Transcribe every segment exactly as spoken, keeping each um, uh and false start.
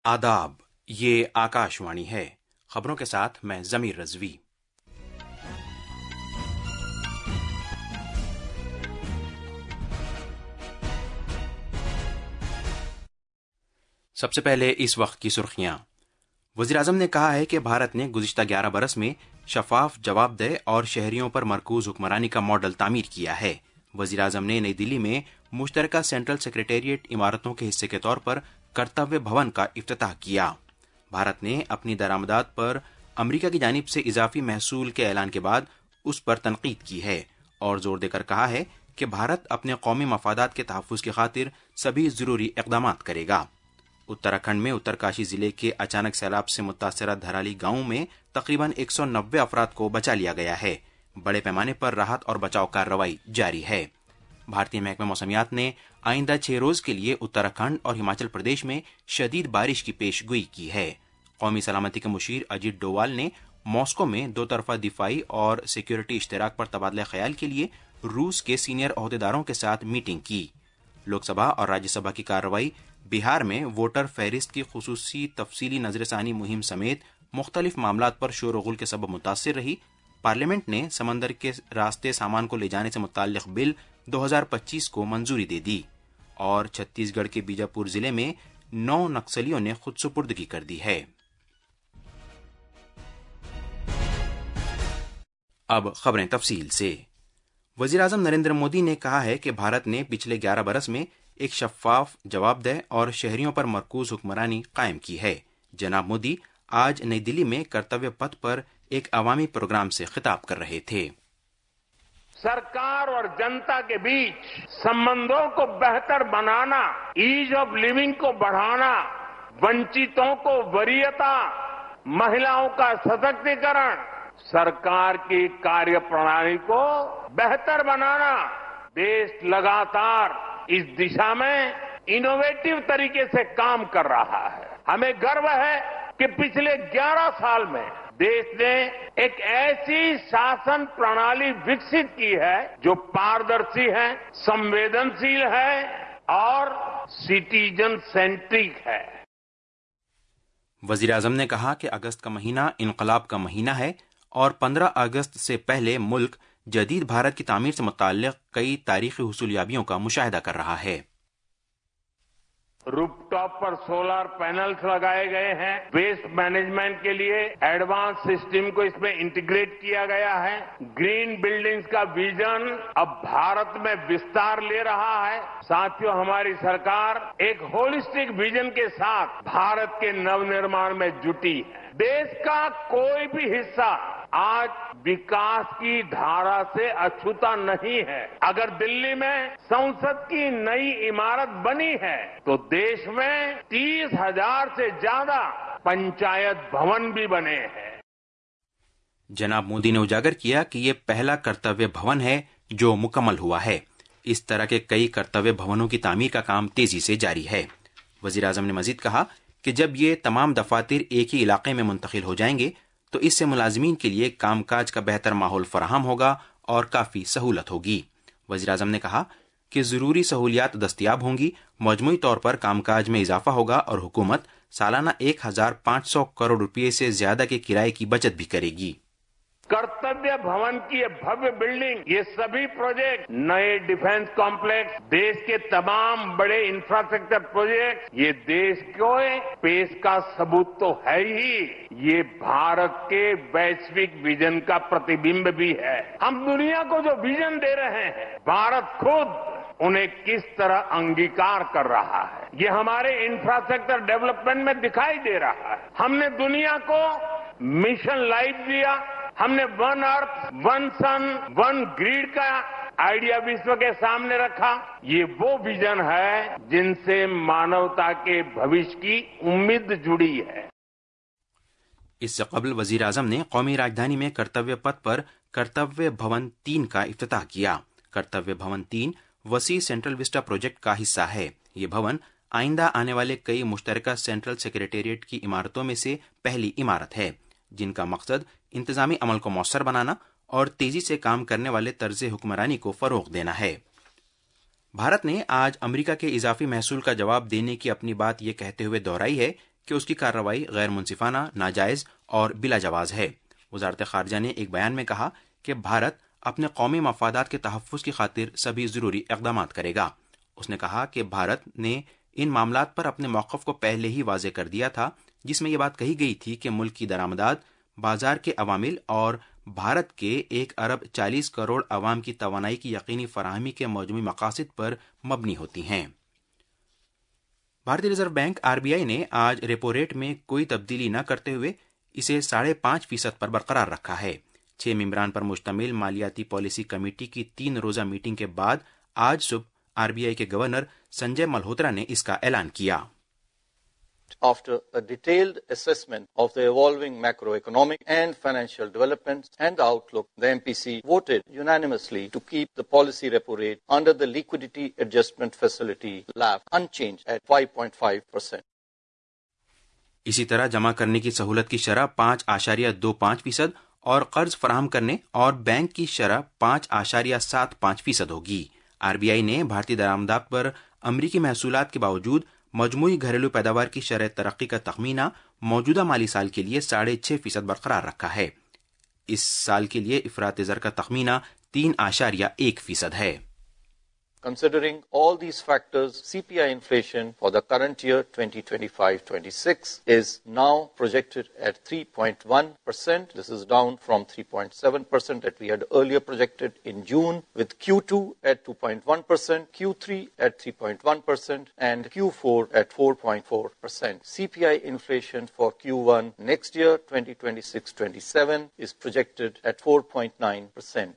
आदाब, ये आकाशवाणी है। खबरों के साथ मैं जमीर रजवी। सबसे पहले इस वक्त की सुर्खियां। वज़ीर-ए-आज़म ने कहा है कि भारत ने गुज़िश्ता ग्यारह बरस में शफाफ, जवाबदेह और शहरियों पर मरकूज हुक्मरानी का मॉडल तामीर किया है। वज़ीर-ए-आज़म ने नई दिल्ली में मुश्तरका सेंट्रल सेक्रेटेरिएट इमारतों के हिस्से के तौर पर कर्तव्य भवन का इफ्तिताह किया। भारत ने अपनी दरामदात पर अमरीका की जानिब से इजाफी महसूल के ऐलान के बाद उस पर तनकीद की है और जोर देकर कहा है कि भारत अपने कौमी मफादात के तहफ़्फ़ुज़ की खातिर सभी ज़रूरी इक़दामात करेगा। उत्तराखंड में उत्तरकाशी जिले के अचानक सैलाब से मुतासरा धराली गांव में तकरीबन एक सौ नब्बे अफराद को बचा लिया गया है। बड़े पैमाने पर राहत और बचाव कार्रवाई जारी है। भारतीय महकमा मौसमियात ने आइंदा छह रोज के लिए उत्तराखंड और हिमाचल प्रदेश में शदीद बारिश की पेशगोई की है। कौमी सलामती के मुशीर अजीत डोवाल ने मॉस्को में दो तरफा दिफाई और सिक्योरिटी इश्तराक पर तबादला ख्याल के लिए रूस के सीनियर ओहदेदारों के साथ मीटिंग की। लोकसभा और राज्यसभा की कार्रवाई बिहार में वोटर फहरिस्त की खुसूसी तफसीली नजरसानी मुहिम समेत मुख्तलिफ मामलात पर शोर गुल के सबब मुतासिर रही। पार्लियामेंट ने समंदर के रास्ते सामान को ले जाने से मुताल्लिक बिल दो हज़ार पच्चीस को मंजूरी दे दी और छत्तीसगढ़ के बीजापुर जिले में नौ नक्सलियों ने खुद सुपुर्दगी कर दी है। अब खबरें तफसील से। वज़ीर-ए-आज़म नरेंद्र मोदी ने कहा है कि भारत ने पिछले ग्यारह बरस में एक शफाफ, जवाबदेह और शहरियों पर मरकूज हुक्मरानी कायम की है। जनाब मोदी आज नई दिल्ली में कर्तव्य पथ पर एक अवामी प्रोग्राम से खिताब कर रहे थे। सरकार और जनता के बीच संबंधों को बेहतर बनाना, ईज ऑफ लिविंग को बढ़ाना, वंचितों को वरीयता, महिलाओं का सशक्तिकरण, सरकार की कार्यप्रणाली को बेहतर बनाना। देश लगातार इस दिशा में इनोवेटिव तरीके से काम कर रहा है। हमें गर्व है कि पिछले ग्यारह साल में देश ने एक ऐसी शासन प्रणाली विकसित की है जो पारदर्शी है, संवेदनशील है और सिटीजन सेंट्रिक है। वज़ीर-ए-आज़म ने कहा कि अगस्त का महीना इनकलाब का महीना है और पंद्रह अगस्त से पहले मुल्क जदीद भारत की तामीर से मुताल्लिक कई तारीखी हुसूलियाबियों का मुशाहिदा कर रहा है। रूफटॉप पर सोलर पैनल्स लगाए गए हैं। वेस्ट मैनेजमेंट के लिए एडवांस सिस्टम को इसमें इंटीग्रेट किया गया है। ग्रीन बिल्डिंग्स का विजन अब भारत में विस्तार ले रहा है। साथियों, हमारी सरकार एक होलिस्टिक विजन के साथ भारत के नवनिर्माण में जुटी है। देश का कोई भी हिस्सा आज विकास की धारा से अछूता नहीं है। अगर दिल्ली में संसद की नई इमारत बनी है तो देश में तीस हजार से ज्यादा पंचायत भवन भी बने हैं। जनाब मोदी ने उजागर किया कि ये पहला कर्तव्य भवन है जो मुकम्मल हुआ है। इस तरह के कई कर्तव्य भवनों की तामीर का काम तेजी से जारी है। वज़ीर-ए-आज़म ने मजीद कहा कि जब ये तमाम दफातर एक ही इलाके में मुंतकिल हो जाएंगे तो इससे मुलाजिमीन के लिए कामकाज का बेहतर माहौल फराहम होगा और काफी सहूलत होगी। वज़ीर-ए-आज़म ने कहा कि जरूरी सहूलियात दस्तयाब होंगी, मजमूई तौर पर कामकाज में इजाफा होगा और हुकूमत सालाना एक हजार पांच सौ करोड़ रुपये से ज्यादा के किराए की बचत भी करेगी। कर्तव्य भवन की ये भव्य बिल्डिंग, ये सभी प्रोजेक्ट, नए डिफेंस कॉम्प्लेक्स, देश के तमाम बड़े इंफ्रास्ट्रक्चर प्रोजेक्ट, ये देश को पेश का सबूत तो है ही, ये भारत के वैश्विक विजन का प्रतिबिंब भी है। हम दुनिया को जो विजन दे रहे हैं, भारत खुद उन्हें किस तरह अंगीकार कर रहा है, ये हमारे इंफ्रास्ट्रक्चर डेवलपमेंट में दिखाई दे रहा है। हमने दुनिया को मिशन लाइफ दिया, हमने one earth, one sun, one grid का आइडिया विश्व के सामने रखा। ये वो विजन है जिनसे मानवता के भविष्य की उम्मीद जुड़ी है। इससे कबल वज़ीर-ए-आज़म ने कौमी राजधानी में कर्तव्य पथ पर कर्तव्य भवन तीन का इफ्तिताह किया। कर्तव्य भवन तीन वसी सेंट्रल विस्टा प्रोजेक्ट का हिस्सा है। ये भवन आइंदा आने वाले कई मुश्तरका सेंट्रल सेक्रेटेरिएट की इमारतों में से पहली इमारत है, जिनका मकसद इंतजामी अमल को मौसर बनाना और तेजी से काम करने वाले तर्ज हुक्मरानी को फरोग देना है। भारत ने आज अमेरिका के इजाफी महसूल का जवाब देने की अपनी बात यह कहते हुए दोहराई है کہ اس کی کارروائی غیر منصفانہ، ناجائز اور بلا جواز ہے۔ وزارت خارجہ نے ایک بیان میں کہا کہ بھارت اپنے قومی مفادات کے تحفظ کی خاطر سبھی ضروری اقدامات کرے گا۔ اس نے کہا کہ بھارت نے ان معاملات پر اپنے موقف کو پہلے ہی واضح کر دیا تھا، جس میں یہ بات کہی گئی تھی کہ ملک کی درآمدات بازار کے عوامل اور بھارت کے ایک ارب چالیس کروڑ عوام کی توانائی کی یقینی فراہمی کے مجموعی مقاصد پر مبنی ہوتی ہیں۔ بھارتی reserve bank R B I نے آج ریپو ریٹ میں کوئی تبدیلی نہ کرتے ہوئے اسے ساڑھے پانچ فیصد پر برقرار رکھا ہے۔ چھ ممبران پر مشتمل مالیاتی پالیسی کمیٹی کی تین روزہ میٹنگ کے بعد آج صبح آر بی آئی کے گورنر سنجے ملہوترا نے اس کا اعلان کیا۔ After a detailed assessment of the evolving macroeconomic and financial developments and the outlook, the M P C voted unanimously to keep the policy repo rate under the Liquidity Adjustment Facility (L A F) unchanged at five point five percent. اسی طرح جمع کرنے کی سہولت کی شرح پانچ اشاریہ دو پانچ فیصد اور قرض فراہم کرنے اور بینک کی شرح پانچ اشاریہ سات پانچ فیصد ہوگی۔ آر بی آئی نے بھارتی درآمدات پر امریکی محصولات کے باوجود مجموعی گھریلو پیداوار کی شرح ترقی کا تخمینہ موجودہ مالی سال کے لیے ساڑھے چھ فیصد برقرار رکھا ہے۔ اس سال کے لیے افراط زر کا تخمینہ تین اشاریہ ایک فیصد ہے۔ Considering all these factors, C P I inflation for the current year twenty twenty-five twenty-six is now projected at three point one percent. This is down from three point seven percent that we had earlier projected in June, with Q two at two point one percent, Q three at three point one percent, and Q four at four point four percent. C P I inflation for Q one next year twenty twenty-six twenty-seven is projected at four point nine percent.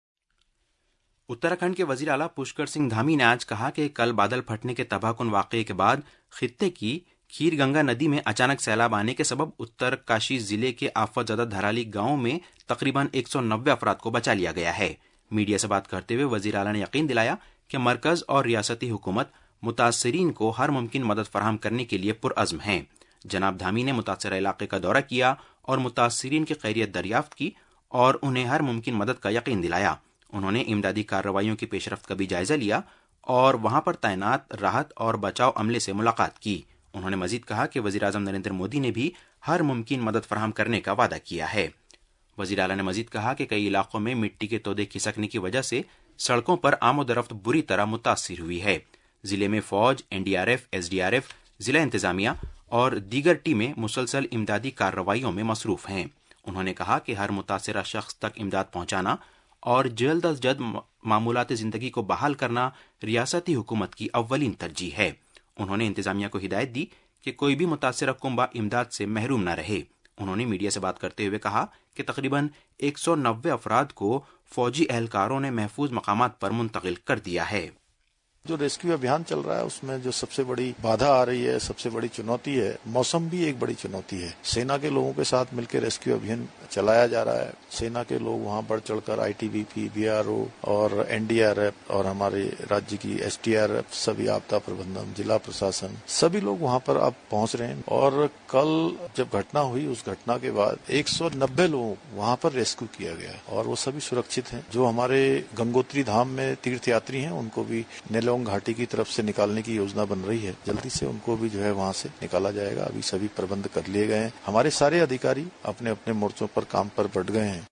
Uttarakhand کے وزیر اعلیٰ پشکر سنگھ دھامی نے آج کہا کہ کل بادل پھٹنے کے تباہ کن واقعے کے بعد خطے کی کھیر گنگا ندی میں اچانک سیلاب آنے کے سبب اتر کاشی ضلع کے آفت زدہ دھرالی گاؤں میں تقریباً ایک سو نوے افراد کو بچا لیا گیا ہے۔ میڈیا سے بات کرتے ہوئے وزیر اعلیٰ نے یقین دلایا کہ مرکز اور ریاستی حکومت متاثرین کو ہر ممکن مدد فراہم کرنے کے لیے پرعزم ہیں۔ جناب دھامی نے متاثرہ علاقے کا دورہ کیا اور متاثرین کی خیریت دریافت کی اور انہیں ہر ممکن مدد کا یقین دلایا۔ انہوں نے امدادی کارروائیوں کی پیش رفت کا بھی جائزہ لیا اور وہاں پر تعینات راحت اور بچاؤ عملے سے ملاقات کی۔ انہوں نے مزید کہا کہ وزیر اعظم نریندر مودی نے بھی ہر ممکن مدد فراہم کرنے کا وعدہ کیا ہے۔ وزیر اعلیٰ نے مزید کہا کہ کئی علاقوں میں مٹی کے تودے کھسکنے کی وجہ سے سڑکوں پر آمد و رفت بری طرح متاثر ہوئی ہے۔ ضلع میں فوج، N D R F, S D R F, ضلع انتظامیہ اور دیگر ٹیمیں مسلسل امدادی کارروائیوں میں مصروف ہیں۔ انہوں نے کہا کہ ہر متاثرہ شخص تک امداد پہنچانا اور جلد از جلد معمولات زندگی کو بحال کرنا ریاستی حکومت کی اولین ترجیح ہے۔ انہوں نے انتظامیہ کو ہدایت دی کہ کوئی بھی متاثرہ کنبہ امداد سے محروم نہ رہے۔ انہوں نے میڈیا سے بات کرتے ہوئے کہا کہ تقریباً ایک سو نوے افراد کو فوجی اہلکاروں نے محفوظ مقامات پر منتقل کر دیا ہے۔ جو ریسکیو ابھیان چل رہا ہے اس میں جو سب سے بڑی بادھا آ رہی ہے، سب سے بڑی چنوتی ہے، موسم بھی ایک بڑی چنوتی ہے۔ سینا کے لوگوں کے ساتھ مل کے ریسکیو ابھیان چلایا جا رہا ہے۔ سینا کے لوگ وہاں بڑھ چڑھ کر I T B P, B R O اور این ڈی آر ایف اور ہمارے راجیہ کی ایس ٹی آر ایف، سبھی آپدا پربندھن، ضلع پرشاسن، سبھی لوگ وہاں پر اب پہنچ رہے ہیں۔ اور کل جب گھٹنا ہوئی، اس گھٹنا کے بعد ایک سو نبے لوگوں وہاں پر ریسکیو کیا گیا اور وہ سبھی سرکشت ہیں۔ جو ہمارے گنگوتری دھام میں تیرتھ یاتری ہیں ان کو بھی نیلونگ گھاٹی کی طرف سے نکالنے کی یوجنا بن رہی ہے، جلدی سے ان کو بھی جو ہے وہاں سے نکالا جائے گا۔ ابھی سبھی پربند کر لیے گئے ہیں۔ ہمارے سارے ادھیکاری اپنے اپنے مورچوں پر کام پر بٹ گئے ہیں۔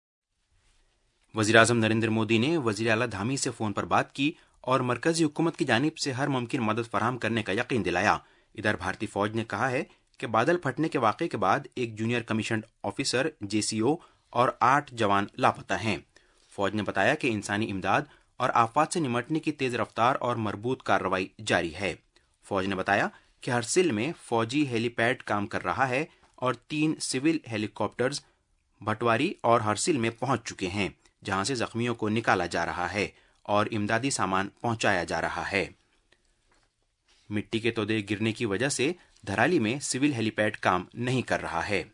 وزیر اعظم نریندر مودی نے وزیر اعلیٰ دھامی سے فون پر بات کی اور مرکزی حکومت کی جانب سے ہر ممکن مدد فراہم کرنے کا یقین دلایا۔ ادھر بھارتی فوج نے کہا ہے کہ بادل پھٹنے کے واقعے کے بعد ایک junior commissioned officer, J C O اور آٹھ جوان لاپتہ ہیں۔ فوج نے بتایا کہ انسانی امداد اور آفات سے نمٹنے کی تیز رفتار اور مربوط کارروائی جاری ہے۔ فوج نے بتایا کہ ہرسل میں فوجی ہیلی پیڈ کام کر رہا ہے اور تین سول ہیلی کاپٹرز بھٹواری اور ہرسل میں پہنچ چکے ہیں، جہاں سے زخمیوں کو نکالا جا رہا ہے اور امدادی سامان پہنچایا جا رہا ہے۔ مٹی کے تودے گرنے کی وجہ سے دھرالی میں سول ہیلی پیڈ کام نہیں کر رہا ہے۔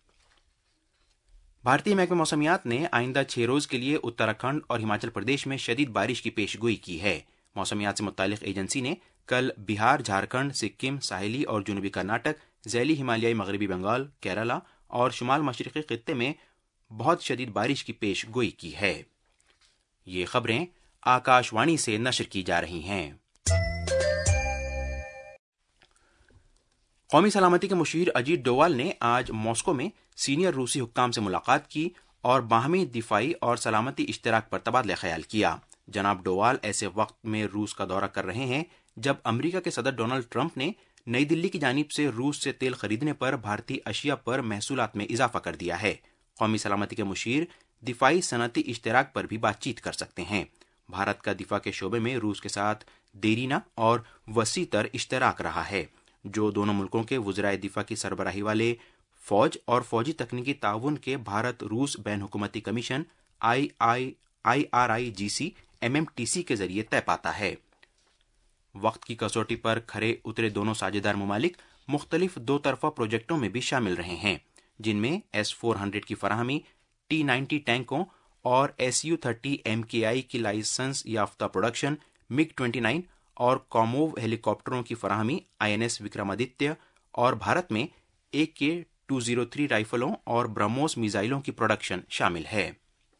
بھارتی محکمہ موسمیات نے آئندہ چھ روز کے لیے اتراکھنڈ اور ہماچل پردیش میں شدید بارش کی پیش گوئی کی ہے۔ موسمیات سے متعلق ایجنسی نے کل بہار، جھارکھنڈ، سکم، ساحلی اور جنوبی کرناٹک، ذیلی ہمالیائی مغربی بنگال، کیرالہ اور شمال مشرقی خطے میں بہت شدید بارش کی پیش گوئی کی ہے۔ یہ خبریں آکاش وانی سے نشر کی جا رہی ہیں۔ قومی سلامتی کے مشیر اجیت ڈووال نے آج ماسکو میں سینئر روسی حکام سے ملاقات کی اور باہمی دفاعی اور سلامتی اشتراک پر تبادلہ خیال کیا۔ جناب ڈووال ایسے وقت میں روس کا دورہ کر رہے ہیں جب امریکہ کے صدر ڈونلڈ ٹرمپ نے نئی دلی کی جانب سے روس سے تیل خریدنے پر بھارتی اشیاء پر محصولات میں اضافہ کر دیا ہے۔ قومی سلامتی کے مشیر دفاعی صنعتی اشتراک پر بھی بات چیت کر سکتے ہیں۔ بھارت کا دفاع کے شعبے میں روس کے ساتھ دیرینہ اور وسیع تر اشتراک رہا ہے، جو دونوں ملکوں کے وزرائے دفاع کی سربراہی والے فوج اور فوجی تکنیکی تعاون کے بھارت روس بین حکومتی commission I I I R I G C M M T C کے ذریعے طے پاتا ہے۔ وقت کی کسوٹی پر کھرے اترے دونوں ساجھیدار ممالک مختلف دو طرفہ پروجیکٹوں میں بھی شامل رہے ہیں، جن میں ایس فور ہنڈریڈ کی فراہمی، ٹی نائنٹی ٹینکوں اور ایس یو تھرٹی ایم کے آئی کی لائسنس یافتہ پروڈکشن، مگ ٹوئنٹی نائن اور کاموو ہیلی کاپٹروں کی فراہمی، آئی این ایس وکرمادتیہ، اور بھارت میں اے کے ٹو زیرو تھری رائفلوں اور برہموس میزائلوں کی پروڈکشن شامل ہے۔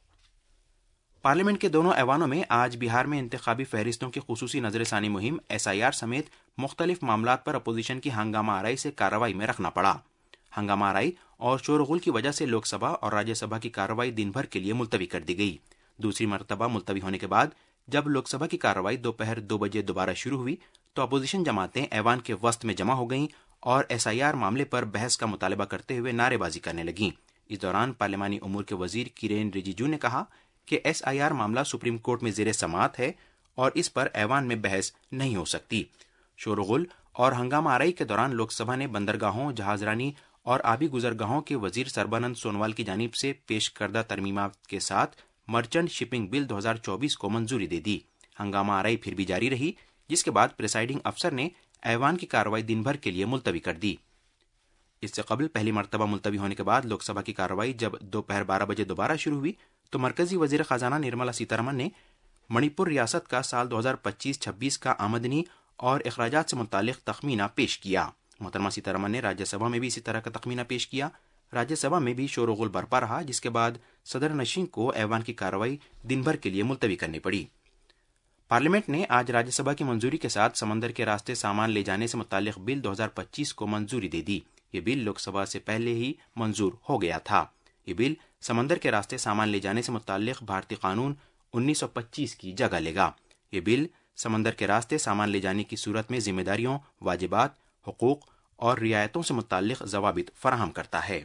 پارلیمنٹ کے دونوں ایوانوں میں آج بہار میں انتخابی فہرستوں کی خصوصی نظر ثانی مہم ایس آئی آر سمیت مختلف معاملات پر اپوزیشن کی ہنگامہ آرائی سے کارروائی میں رکھنا پڑا۔ ہنگامہ آرائی اور شور و غل کی وجہ سے لوک سبھا اور راجیہ سبھا کی کارروائی دن بھر کے لیے ملتوی کر دی گئی۔ دوسری مرتبہ ملتوی ہونے کے بعد جب لوک سبھا کی کارروائی دوپہر دو بجے دوبارہ شروع ہوئی تو اپوزیشن جماعتیں ایوان کے وسط میں جمع ہو گئیں اور ایس آئی آر معاملے پر بحث کا مطالبہ کرتے ہوئے نعرے بازی کرنے لگیں۔ اس دوران پارلیمانی امور کے وزیر کرین رجیجو نے کہا کہ ایس آئی آر معاملہ سپریم کورٹ میں زیر سماعت ہے اور اس پر ایوان میں بحث نہیں ہو سکتی۔ شور و غل اور ہنگامہ آرائی کے دوران لوک سبھا نے بندرگاہوں، جہاز رانی اور آبی گزرگاہوں کے وزیر سربانند سونوال کی جانب سے پیش کردہ ترمیمات کے ساتھ مرچنٹ شپنگ بل دو ہزار چوبیس کو منظوری دے دی۔ ہنگامہ آرائی پھر بھی جاری رہی، جس کے بعد پریسائڈنگ افسر نے ایوان کی کارروائی دن بھر کے لیے ملتوی کر دی۔ اس سے قبل پہلی مرتبہ ملتوی ہونے کے بعد لوک سبھا کی کارروائی جب دوپہر بارہ بجے دوبارہ شروع ہوئی تو مرکزی وزیر خزانہ نرملا سیتارمن نے منی پور ریاست کا سال دو ہزار پچیس چھبیس کا آمدنی اور اخراجات سے متعلق تخمینہ پیش کیا۔ محترمہ سیتارمن نے راجیہ سبھا میں بھی اسی طرح کا تخمینہ پیش کیا۔ راجیہ سبھا میں بھی شور و غل برپا رہا، جس کے بعد صدر نشین کو ایوان کی کارروائی دن بھر کے لیے ملتوی کرنی پڑی۔ پارلیمنٹ نے آج راجیہ سبھا کی منظوری کے ساتھ سمندر کے راستے سامان لے جانے سے متعلق بل دو ہزار پچیس کو منظوری دے دی۔ یہ بل لوک سبھا سے پہلے ہی منظور ہو گیا تھا۔ یہ بل سمندر کے راستے سامان لے جانے سے متعلق بھارتی قانون انیس سو پچیس کی جگہ لے گا۔ یہ بل سمندر کے راستے سامان لے جانے کی صورت میں ذمہ داریوں، واجبات، حقوق اور رعایتوں سے متعلق ضوابط فراہم کرتا ہے۔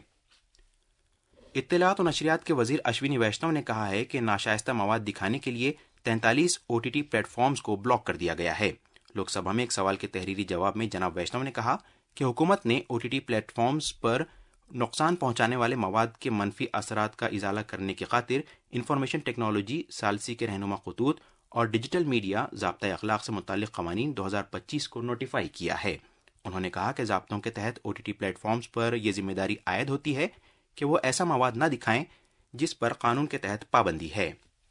اطلاعات و نشریات کے وزیر اشونی ویشنو نے کہا ہے کہ ناشائستہ مواد دکھانے کے لیے تینتالیس او ٹی ٹی پلیٹ فارمز کو بلاک کر دیا گیا ہے۔ لوک سبھا میں ایک سوال کے تحریری جواب میں جناب ویشنو نے کہا کہ حکومت نے او ٹی ٹی پلیٹ فارمز پر نقصان پہنچانے والے مواد کے منفی اثرات کا ازالہ کرنے کی خاطر انفارمیشن ٹیکنالوجی، ثالثی کے رہنما خطوط اور ڈیجیٹل میڈیا ضابطۂ اخلاق سے متعلق قوانین دو ہزار پچیس کو نوٹیفائی کیا ہے۔ انہوں نے کہا کہ ضابطوں کے تحت او ٹی ٹی پلیٹ فارمز پر یہ ذمہ داری عائد ہوتی ہے کہ وہ ایسا مواد نہ دکھائیں جس پر قانون کے تحت پابندی ہے۔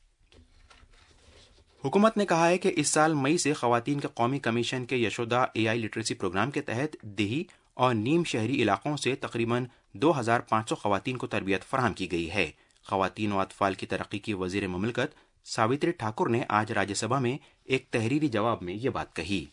حکومت نے کہا ہے کہ اس سال مئی سے خواتین کے قومی کمیشن کے Yashoda A I literacy programme کے تحت دیہی اور نیم شہری علاقوں سے تقریباً دو ہزار پانچ سو خواتین کو تربیت فراہم کی گئی ہے۔ خواتین و اطفال کی ترقی کی وزیر مملکت ساوتری ٹھاکر نے آج راجیہ سبھا میں ایک تحریری جواب میں یہ بات کہی۔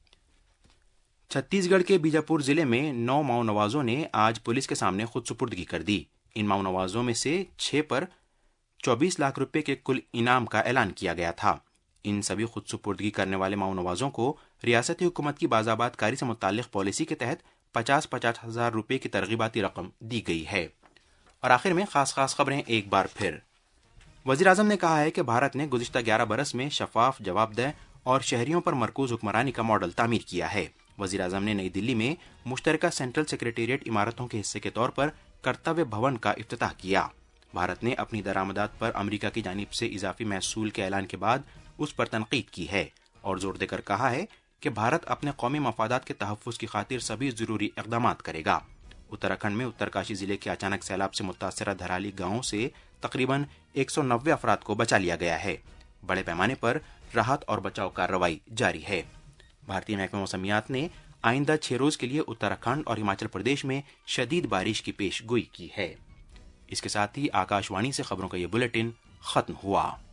چھتیس گڑھ کے بیجاپور ضلع میں نو ماؤ نوازوں نے آج پولیس کے سامنے خود سپردگی کر دی۔ ان ماؤ نوازوں میں سے چھ پر چوبیس لاکھ روپے کے کل انعام کا اعلان کیا گیا تھا۔ ان سبھی خود سپردگی کرنے والے ماؤ نوازوں کو ریاستی حکومت کی بازآباد کاری سے متعلق پالیسی کے تحت پچاس پچاس ہزار روپے کی ترغیباتی رقم دی گئی ہے۔ اور آخر میں خاص خاص خبریں ایک بار پھر۔ وزیر اعظم نے کہا ہے کہ بھارت نے گزشتہ گیارہ برس میں شفاف، جواب دہ اور شہریوں پر مرکوز حکمرانی کا ماڈل تعمیر کیا ہے۔ وزیر اعظم نے نئی دلی میں مشترکہ سینٹرل سیکریٹریٹ عمارتوں کے حصے کے طور پر کرتویہ بھون کا افتتاح کیا۔ بھارت نے اپنی درآمدات پر امریکہ کی جانب سے اضافی محصول کے اعلان کے بعد اس پر تنقید کی ہے اور زور دے کر کہا ہے کہ بھارت اپنے قومی مفادات کے تحفظ کی خاطر سبھی ضروری اقدامات کرے گا۔ اتراکھنڈ میں اترکاشی ضلع کے اچانک سیلاب سے متاثرہ دھرالی گاؤں سے تقریباً ایک سو نوے افراد کو بچا لیا گیا ہے۔ بڑے پیمانے پر راحت اور بچاؤ کارروائی جاری ہے۔ بھارتی محکمہ موسمیات نے آئندہ چھ روز کے لیے اتراکھنڈ اور ہماچل پردیش میں شدید بارش کی پیش گوئی کی ہے۔ اس کے ساتھ ہی آکاش وانی سے خبروں کا یہ بلیٹن ختم ہوا۔